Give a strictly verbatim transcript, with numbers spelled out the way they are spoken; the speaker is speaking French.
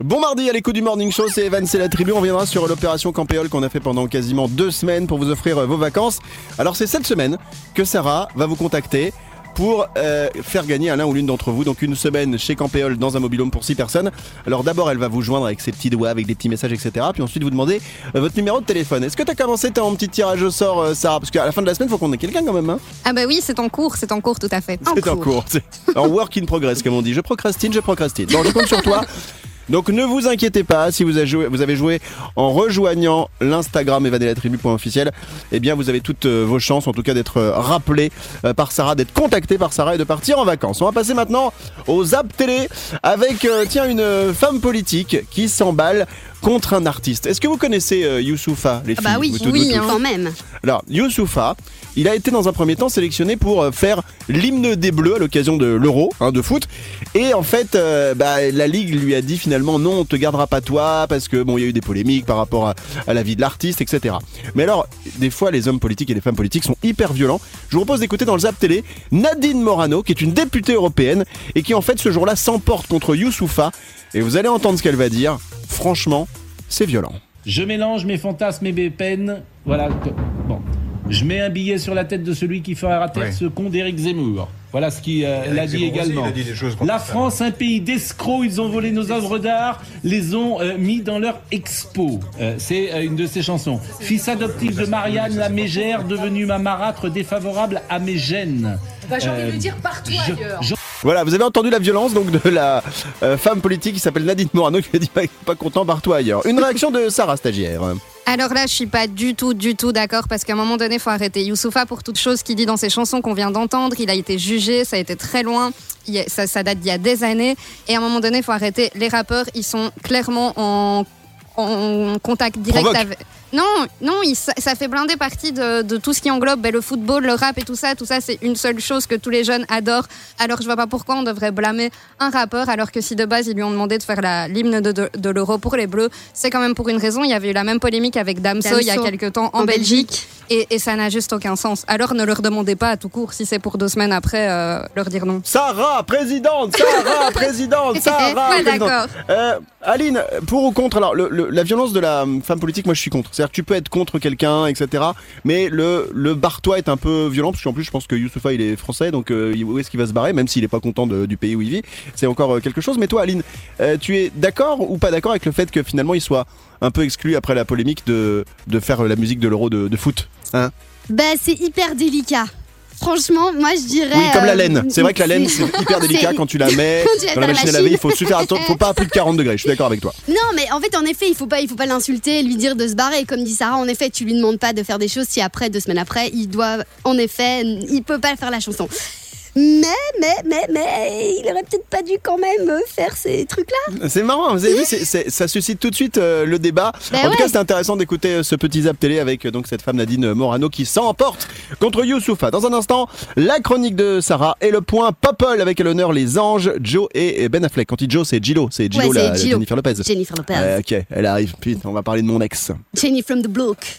Bon mardi à l'écoute du Morning Show, c'est Evan, c'est la tribu. On reviendra sur l'opération Campéole qu'on a fait pendant quasiment deux semaines pour vous offrir vos vacances. Alors c'est cette semaine que Sarah va vous contacter pour euh, faire gagner à l'un ou l'une d'entre vous. Donc une semaine chez Campéole dans un mobil-home pour six personnes. Alors d'abord elle va vous joindre avec ses petits doigts, avec des petits messages, et cetera. Puis ensuite vous demander euh, votre numéro de téléphone. Est-ce que t'as commencé ton petit tirage au sort, euh, Sarah? Parce qu'à la fin de la semaine, il faut qu'on ait quelqu'un quand même, hein. Ah bah oui, c'est en cours, c'est en cours tout à fait. C'est en cours. C'est en work in progress comme on dit. Je procrastine, je procrastine. Bon, je compte sur toi. Donc ne vous inquiétez pas, si vous avez joué, vous avez joué en rejoignant l'Instagram evan et la tribu point officiel, eh bien vous avez toutes euh, vos chances en tout cas d'être euh, rappelé euh, par Sarah, d'être contacté par Sarah et de partir en vacances. On va passer maintenant aux Zap Télé avec euh, tiens une euh, femme politique qui s'emballe contre un artiste. Est-ce que vous connaissez euh, Youssoupha, les filles? Bah oui, vous toutes, oui, vous toutes. hein, quand même. Alors, Youssoupha, il a été dans un premier temps sélectionné pour euh, faire l'hymne des Bleus à l'occasion de l'Euro hein, de foot. Et en fait, euh, bah, la Ligue lui a dit finalement non, on te gardera pas toi parce que bon, il y a eu des polémiques par rapport à, à la vie de l'artiste, et cetera. Mais alors, des fois, les hommes politiques et les femmes politiques sont hyper violents. Je vous propose d'écouter dans le Zap Télé Nadine Morano, qui est une députée européenne et qui en fait ce jour-là s'emporte contre Youssoupha. Et vous allez entendre ce qu'elle va dire. Franchement, c'est violent. Je mélange mes fantasmes et mes peines. Voilà. Bon. Je mets un billet sur la tête de celui qui fera taire Oui. ce con d'Éric Zemmour. Voilà ce qu'il euh, a dit Zemmour aussi, également. il a dit des choses contre La ça. France, un pays d'escrocs, ils ont volé nos œuvres d'art, les ont euh, mis dans leur expo. Euh, c'est euh, une de ses chansons. Fils adoptif de Marianne, la mégère, devenue ma marâtre défavorable à mes gènes. Bah, j'ai envie Euh, de le dire partout je- ailleurs. je- Voilà, vous avez entendu la violence donc de la euh, femme politique qui s'appelle Nadine Morano qui a dit pas, pas content partout ailleurs. Une réaction de Sarah, stagiaire. Alors là, je suis pas du tout, du tout d'accord parce qu'à un moment donné, faut arrêter Youssoupha pour toute chose qu'il dit dans ses chansons qu'on vient d'entendre. Il a été jugé, ça a été très loin, il y a- ça, ça date d'il y a des années. Et à un moment donné, faut arrêter. Les rappeurs, ils sont clairement en, en contact direct Provoque. avec. Non, non, il- ça, ça fait blinder partie de, de tout ce qui englobe ben, le football, le rap et tout ça. Tout ça, c'est une seule chose que tous les jeunes adorent. Alors, je vois pas pourquoi on devrait blâmer un rappeur, alors que si de base, ils lui ont demandé de faire la, l'hymne de, de, de l'Euro pour les Bleus, c'est quand même pour une raison. Il y avait eu la même polémique avec Damso, Damso, il y a quelques temps en, en Belgique, Belgique. Et, et ça n'a juste aucun sens. Alors, ne leur demandez pas à tout court, si c'est pour deux semaines après, euh, leur dire non. Sarah, présidente, Sarah, présidente, Sarah, Ouais, présidente. d'accord. Euh, Aline, pour ou contre, alors le, le- la violence de la femme politique, moi je suis contre. C'est-à-dire que tu peux être contre quelqu'un, et cetera. Mais le, le barre-toi est un peu violent, parce qu'en plus je pense que Youssoupha il est français, donc euh, il- où est-ce qu'il va se barrer, même s'il est pas content de- du pays où il vit. C'est encore euh, quelque chose. Mais toi Aline, euh, tu es d'accord ou pas d'accord avec le fait que finalement il soit un peu exclu après la polémique de, de faire la musique de l'Euro de, de foot hein? Bah, c'est hyper délicat. Franchement, moi je dirais. Oui, comme la euh, laine. C'est vrai que la laine, c'est hyper délicat c'est- quand tu la mets Quand tu la dans la mets dans machine à la laver. Il machine. faut super attendre, faut pas à plus de quarante degrés. Je suis d'accord avec toi. Non, mais en fait, en effet, il faut pas, il faut pas l'insulter, lui dire de se barrer. Comme dit Sarah, en effet, tu lui demandes pas de faire des choses si après, deux semaines après, il doit, en effet, il peut pas faire la chanson. Mais, mais, mais, mais, il aurait peut-être pas dû quand même euh, faire ces trucs-là. C'est marrant, vous avez vu, c'est, c'est- ça suscite tout de suite euh, le débat. Bah en tout ouais. cas, c'est intéressant d'écouter euh, ce petit zap télé avec euh, donc cette femme Nadine Morano qui s'emporte contre Youssoupha. Dans un instant, la chronique de Sarah et le point Popol avec à l'honneur les anges, Joe et et Ben Affleck. Quand il dit Joe, c'est Gillo, c'est Gillo, Ouais, la, c'est la Gillo. Jennifer Lopez. Jennifer Lopez. Ouais, ok, elle arrive. Putain, on va parler de mon ex. Jenny from the block.